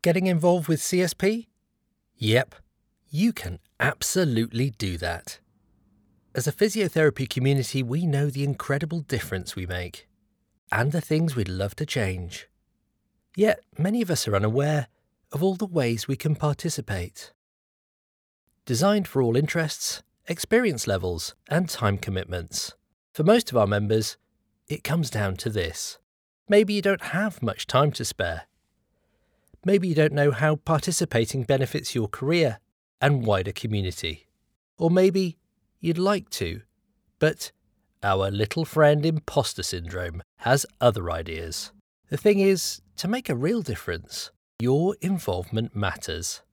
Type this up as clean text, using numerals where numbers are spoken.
getting involved with CSP? Yep, you can absolutely do that. As a physiotherapy community, we know the incredible difference we make and the things we'd love to change. Yet, many of us are unaware of all the ways we can participate. Designed for all interests, experience levels, and time commitments. For most of our members, it comes down to this. Maybe you don't have much time to spare. Maybe you don't know how participating benefits your career and wider community. Or maybe you'd like to, but our little friend imposter syndrome has other ideas. The thing is, to make a real difference, your involvement matters.